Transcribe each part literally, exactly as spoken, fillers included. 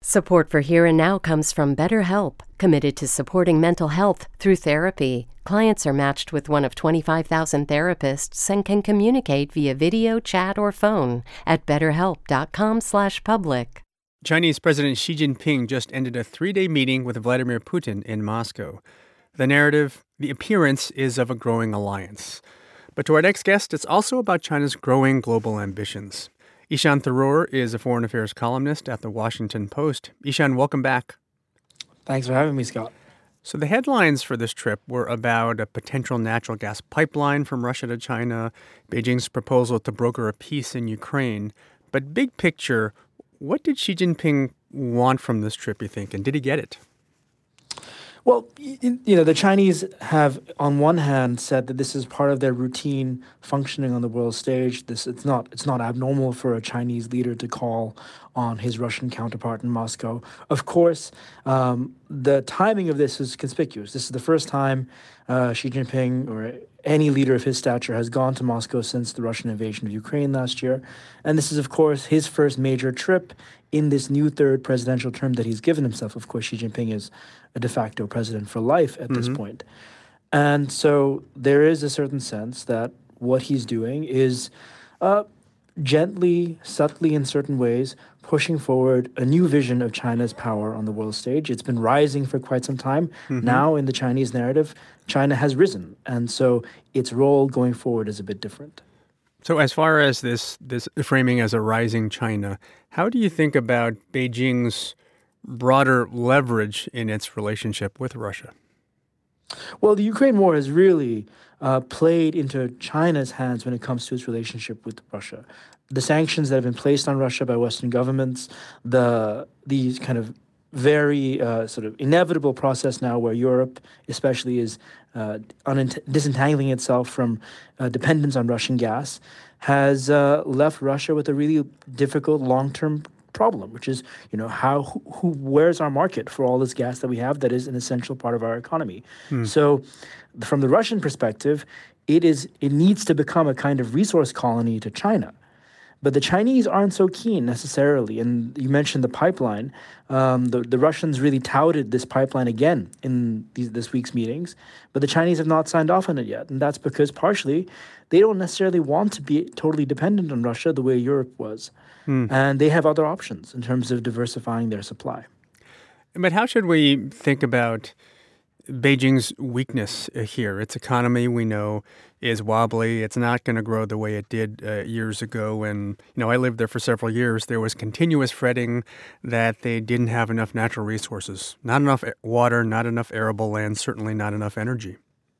Support for Here and Now comes from BetterHelp, committed to supporting mental health through therapy. Clients are matched with one of twenty-five thousand therapists and can communicate via video, chat, or phone at betterhelp.com slash public. Chinese President Xi Jinping just ended a three-day meeting with Vladimir Putin in Moscow. The narrative, the appearance, is of a growing alliance. But to our next guest, it's also about China's growing global ambitions. Ishan Tharoor is a foreign affairs columnist at The Washington Post. Ishan, welcome back. Thanks for having me, Scott. So the headlines for this trip were about a potential natural gas pipeline from Russia to China, Beijing's proposal to broker a peace in Ukraine. But big picture, what did Xi Jinping want from this trip, you think, and did he get it? Well, you know, the Chinese have, on one hand, said that this is part of their routine functioning on the world stage. This it's not it's not abnormal for a Chinese leader to call on his Russian counterpart in Moscow. Of course, um, the timing of this is conspicuous. This is the first time uh, Xi Jinping or any leader of his stature has gone to Moscow since the Russian invasion of Ukraine last year. And this is, of course, his first major trip in this new third presidential term that he's given himself. Of course, Xi Jinping is a de facto president for life at mm-hmm. this point. And so there is a certain sense that what he's doing is uh, gently, subtly in certain ways, pushing forward a new vision of China's power on the world stage. It's been rising for quite some time. Mm-hmm. Now, in the Chinese narrative, China has risen. And so its role going forward is a bit different. So as far as this, this framing as a rising China, how do you think about Beijing's broader leverage in its relationship with Russia? Well, the Ukraine war has really uh, played into China's hands when it comes to its relationship with Russia. The sanctions that have been placed on Russia by Western governments, the these kind of very uh, sort of inevitable process now where Europe especially is uh, unent- disentangling itself from uh, dependence on Russian gas, has uh, left Russia with a really difficult long-term problem, which is, you know, how who, who where's our market for all this gas that we have that is an essential part of our economy. Hmm. So from the Russian perspective, it is it needs to become a kind of resource colony to China. But the Chinese aren't so keen necessarily. And you mentioned the pipeline. Um, the, the Russians really touted this pipeline again in these, this week's meetings, but the Chinese have not signed off on it yet. And that's because partially they don't necessarily want to be totally dependent on Russia the way Europe was. Hmm. And they have other options in terms of diversifying their supply. But how should we think about Beijing's weakness here? Its economy, we know, is wobbly. It's not going to grow the way it did uh, years ago. And, you know, I lived there for several years. There was continuous fretting that they didn't have enough natural resources, not enough water, not enough arable land, certainly not enough energy.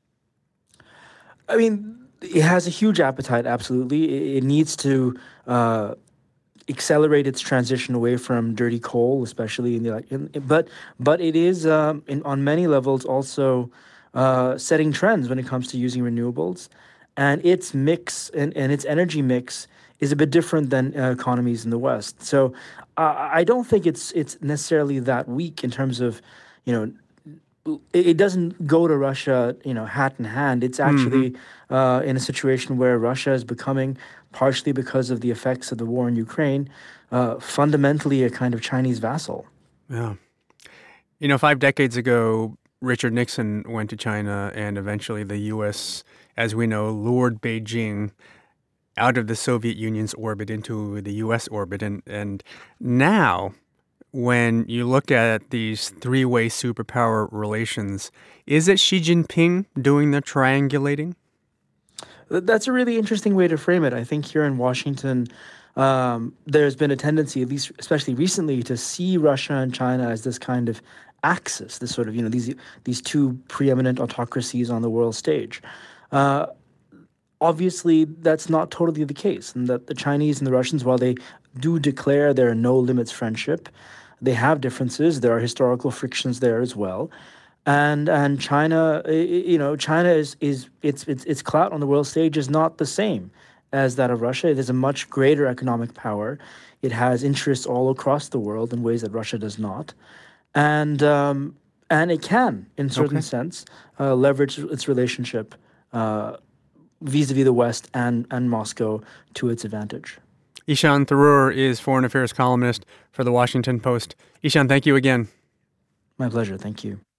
I mean, it has a huge appetite, absolutely. It, it needs to uh, accelerate its transition away from dirty coal, especially in the in, but but it is um, in, on many levels also uh, setting trends when it comes to using renewables, and its mix and, and its energy mix is a bit different than uh, economies in the West. So uh, I don't think it's it's necessarily that weak in terms of, you know, it, it doesn't go to Russia, you know, hat in hand. It's actually mm-hmm. uh, in a situation where Russia is becoming, partially because of the effects of the war in Ukraine, uh, fundamentally a kind of Chinese vassal. Yeah. You know, five decades ago, Richard Nixon went to China, and eventually the U S, as we know, lured Beijing out of the Soviet Union's orbit into the U S orbit. And, and now, when you look at these three-way superpower relations, is it Xi Jinping doing the triangulating? That's a really interesting way to frame it. I think here in Washington, um, there's been a tendency, at least especially recently, to see Russia and China as this kind of axis, this sort of, you know, these these two preeminent autocracies on the world stage. Uh, obviously, that's not totally the case, and that the Chinese and the Russians, while they do declare their no-limits friendship, they have differences. There are historical frictions there as well. And and China, you know, China is is its its its clout on the world stage is not the same as that of Russia. It is a much greater economic power. It has interests all across the world in ways that Russia does not, and um, and it can, in a certain okay. sense, uh, leverage its relationship uh, vis-a-vis the West and and Moscow to its advantage. Ishan Tharoor is foreign affairs columnist for The Washington Post. Ishan, thank you again. My pleasure. Thank you.